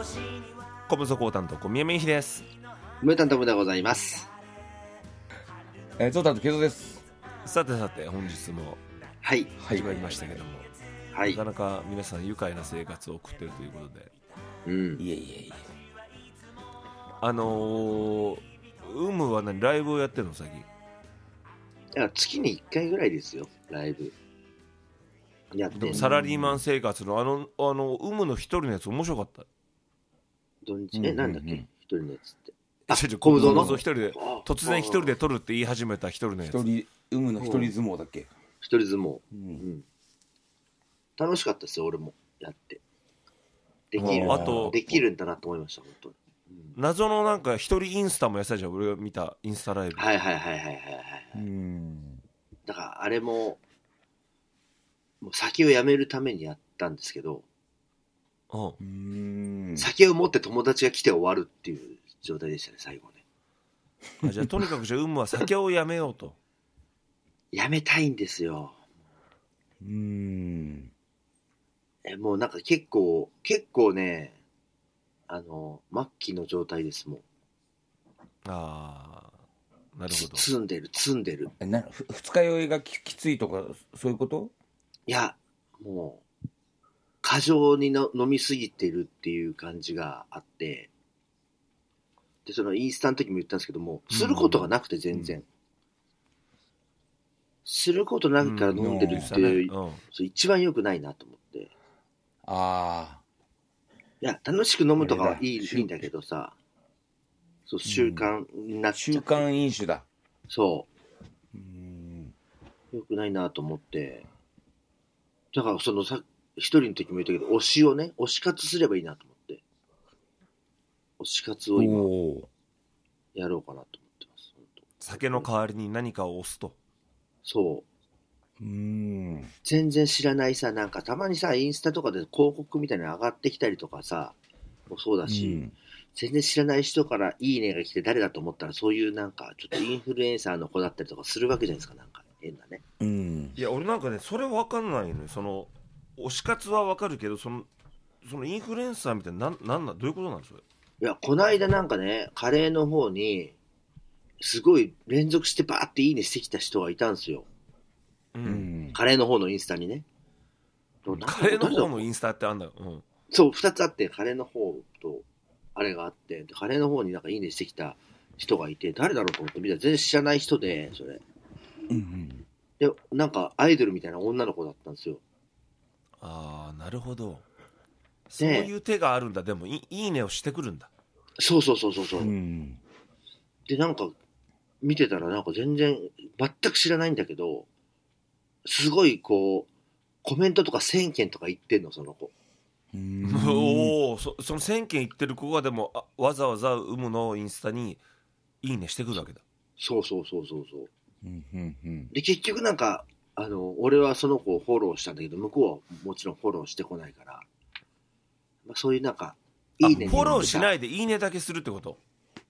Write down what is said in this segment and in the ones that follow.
小武装担当小宮山由紀です。 ムータントムでございます。 ゾウタンとケイゾです。 さて本日もはい始まりましたけども、 はい、 なかなか皆さん愉快な生活を送っているということで、 いえウムは何ライブをやってるの最近？ いや月に1回ぐらいですよ、ライブやって。 でもサラリーマン生活のウムの一人のやつ面白かった。 土日なんだっけ、一人のやつって。 小武装の一人で突然一人で撮るって言い始めた一人のやつ。 ウムの一人相撲だっけ？ 一人相撲、楽しかったですよ。俺もやってできるんだなと思いました本当に。 謎のなんか一人インスタもやってたじゃん、俺が見たインスタライブ。 はいだからあれもう酒をやめるためにやったんですけど、酒を持って友達が来て終わるっていう状態でしたね最後ね。 じゃあとにかくウムは酒をやめようと。 やめたいんですよ。もうなんか結構ね、末期の状態ですもん。 なるほど。 積んでる。 二日酔いがきついとかそういうこと？ いや、もう過剰に飲みすぎてるっていう感じがあって、でそのインスタの時も言ったんですけども、することがなくて全然、することないから飲んでるっていう、それ一番良くないなと思って。いや楽しく飲むとかはいいんだけどさ、そう習慣になっちゃって、 習慣飲酒だ。 そう良くないなと思って。だからその一人の時も言ったけど、推し活すればいいなと思って、推し活を今やろうかなと思ってます。 酒の代わりに何かを推すと。 そう全然知らないさ、なんかたまにさインスタとかで広告みたいなの上がってきたりとかさもそうだし、全然知らない人からいいねが来て誰だと思ったらそういうなんかちょっとインフルエンサーの子だったりとかするわけじゃないですか。なんか変だね。 いや俺なんかねそれ分かんないのよ。その推し活は分かるけど、そのインフルエンサーみたいななんどういうことなんですか？ いやこの間なんかね、カレーの方にすごい連続してバーっていいねしてきた人がいたんですよ。カレーの方のインスタにね。 カレーの方のインスタってあんだよ。 そう2つあって、カレーの方とあれがあって、カレーの方になんかいいねしてきた人がいて、誰だろうと思って見たら全然知らない人で、それでなんかアイドルみたいな女の子だったんですよ。 なるほど。そういう手があるんだ。でもいいねをしてくるんだ。 そうでなんか見てたらなんか全然く知らないんだけど、すごいこうコメントとか1000件とか言ってんのその子。 その1000件言ってる子がでもわざわざウムのインスタにいいねしてくるわけだ。そうで結局なんか俺はその子をフォローしたんだけど、向こうはもちろんフォローしてこないから、そういうなんかいいねフォローしないでいいねだけするってこと？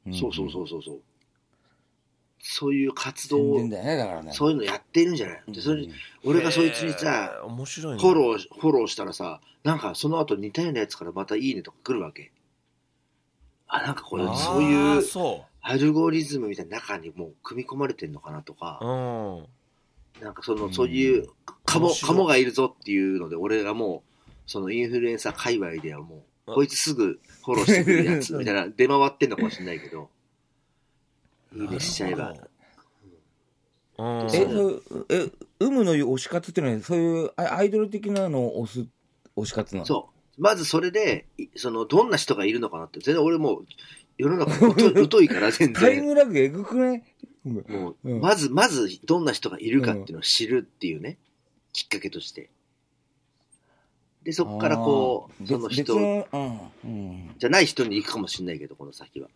そういう活動を、そういうのやってるんじゃないの？でそれ俺がそいつにさ、 面白いね、 フォローしたらさ、なんかその後似たようなやつからまたいいねとか来るわけ。なんかこれそういうアルゴリズムみたいな中にもう組み込まれてんのかなとか、なんかそういうカモがいるぞっていうので、俺がもうそのインフルエンサー界隈ではもうこいつすぐフォローしてくるやつみたいな出回ってんのかもしれないけど、いいねしちゃえば。 ウムの推し活っていうのはそういうアイドル的なのを推し活なの？ そうまずそれでどんな人がいるのかなって、全然俺もう世の中疎いから全然タイムラグえぐくない？ もうまずどんな人がいるかっていうのを知るっていうね、きっかけとして。でそこからこうその人じゃない人に行くかもしれないけど、この先は。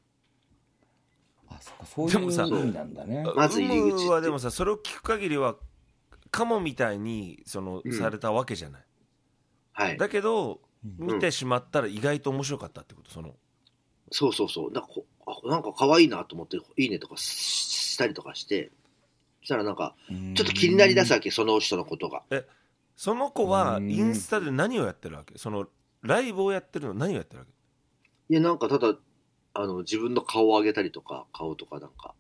そういう意味なんだね。 まず入り口はでもさ、それを聞く限りはカモみたいにされたわけじゃない、 はい。 だけど見てしまったら意外と面白かったってこと？ そうなんか可愛いなと思っていいねとかしたりとかして、そしたらなんかちょっと気になりだすわけ、その人のことが。 その子はインスタで何をやってるわけ？ライブをやってるの？何をやってるわけ？ いや、なんかただ、自分の顔を上げたりとか、顔とかなんか、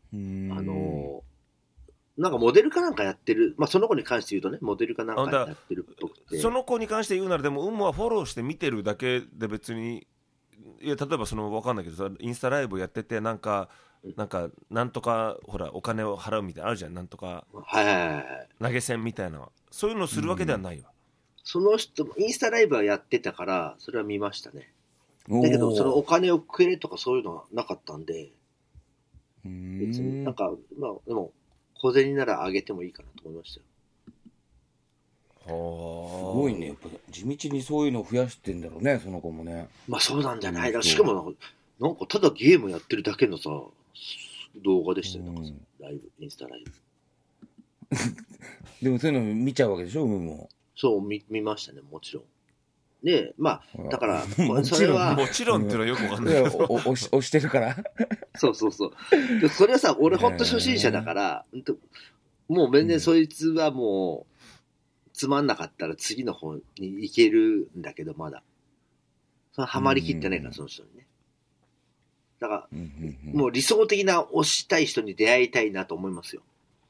なんかモデルかなんかやってる、まあその子に関して言うとね、モデルかなんかやってるっぽくて。 その子に関して言うなら、でも、はフォローして見てるだけで別に、いや、例えば分かんないけどさ、インスタライブやってて、なんとか、ほら、お金を払うみたいなのあるじゃん、なんとか、投げ銭みたいな、そういうのをするわけではないわ。 その人、インスタライブはやってたから、それは見ましたね。だけど、そのお金をくれとかそういうのはなかったんで、別になんか、まあ、でも、小銭ならあげてもいいかなと思いましたよ。 すごいね。やっぱ地道にそういうのを増やしてんだろうね、その子もね。 まあそうなんじゃないだ。しかもなんかただゲームやってるだけのさ、動画でしたよ。なんかさ、ライブ、インスタライブ。 でもそういうの見ちゃうわけでしょ、もそう、見ましたね、もちろん。で、まあ、だから、 それは。もちろんっていうのはよくわかんないけど。 押してるから。 そう。でそれはさ、俺ほんと初心者だから、もう全然そいつはもう、つまんなかったら次の方に行けるんだけど、まだ。そのハマりきってないから、その人にね。だから、もう理想的な推したい人に出会いたいなと思いますよ。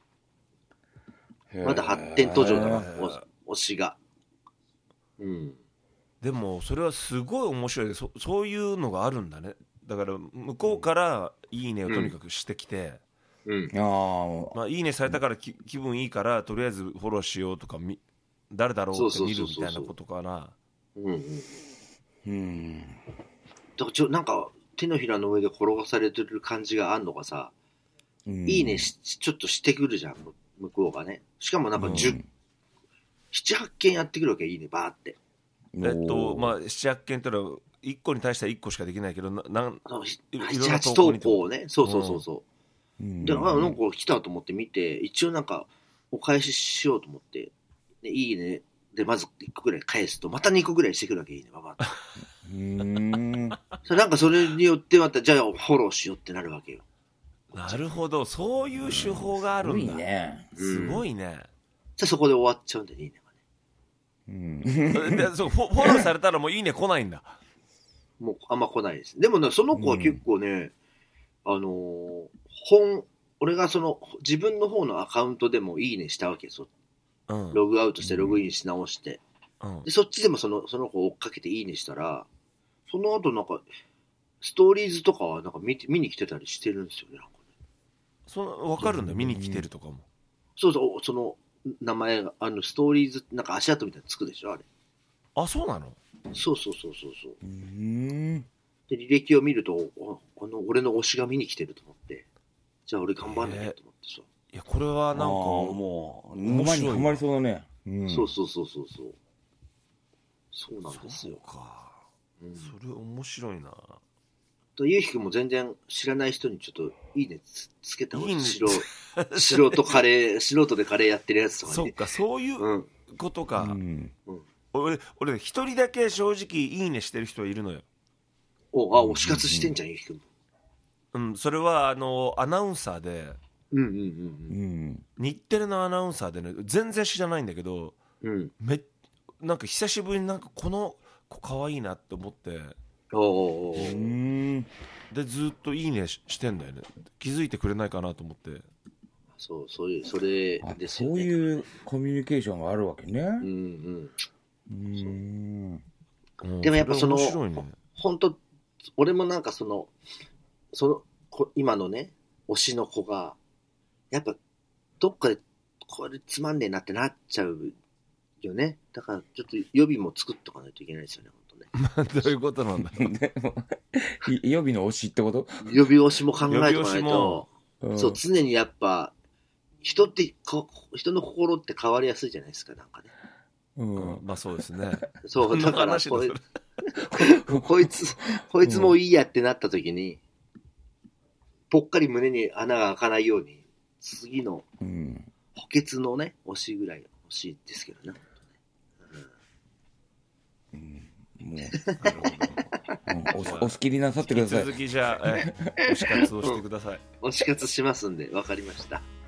まだ発展途上だな、推しが。 でもそれはすごい面白いで、そういうのがあるんだね。だから向こうからいいねをとにかくしてきて、まあ、いいねされたから気分いいからとりあえずフォローしようとか、誰だろうって見るみたいなことかな。 だからなんか手のひらの上で転がされてる感じがあんのがさ、いいねちょっとしてくるじゃん、向こうがね。しかもなんか7、8件やってくるわけ、いいねバーって。 まあ、7、8件ってのは1個に対しては1個しかできないけど、7、 8投稿をね、そう。で、なんか来たと思って見て、一応なんかお返ししようと思って、でいいねでまず1個ぐらい返すと、また2個ぐらいしてくるわけ、いいねババッと。なんかそれによってまたじゃあフォローしようってなるわけよ。 なるほど、そういう手法があるんだ。すごいね。 じゃあそこで終わっちゃうんだよね、いいね。 でフォローされたらもういいね来ないんだ。 もうあんま来ないです。でもね、その子は結構ね、俺がその自分の方のアカウントでもいいねしたわけですよ。ログアウトしてログインし直して、でそっちでもその子を追っかけていいねしたら、その後なんかストーリーズとかはなんか見に来てたりしてるんですよね。なんかね、分かるんだ、見に来てるとかも。 そう、その名前がストーリーズなんか足跡みたいなのつくでしょ、あれ。 あ、そうなの？ そう。で履歴を見ると、俺の推しが見に来てると思って、じゃあ俺頑張んなきゃと思ってさ。 いや、これはなんかもう沼にはまりそうだね。 そう。そうなんですよ。 そうか。それ面白いな。 ゆうひくんも全然知らない人にちょっといいねつけた方がいい。素人でカレーやってるやつとかね。 そっか、そういうことか。俺一人だけ正直いいねしてる人いるのよ。 推し活してんじゃん、ゆうひくんも。それはアナウンサーで、日テレのアナウンサーでね、全然知らないんだけど、なんか久しぶりになんかこの子可愛いなって思って、でずっといいねしてんだよね。気づいてくれないかなと思って。それですよね。 そういうコミュニケーションがあるわけね。 でもやっぱその本当、俺もなんかその今のね推しの子がやっぱどっかでこれつまんねえなってなっちゃうよね。だからちょっと予備も作っとかないといけないですよね、本当ね。 どういうことなんだろう。 予備の推しってこと？ 予備推しも考えておかないと、そう常にやっぱ人の心って変わりやすいじゃないですか、なんかね。 まあそうですね。 そうだからこいつもいいやってなった時に、ぽっかり胸に穴が開かないように次の補欠のね推しぐらい欲しいですけどね。 お好きになさってください。 引き続きじゃあ推し活をしてください。 推し活しますんで、わかりました。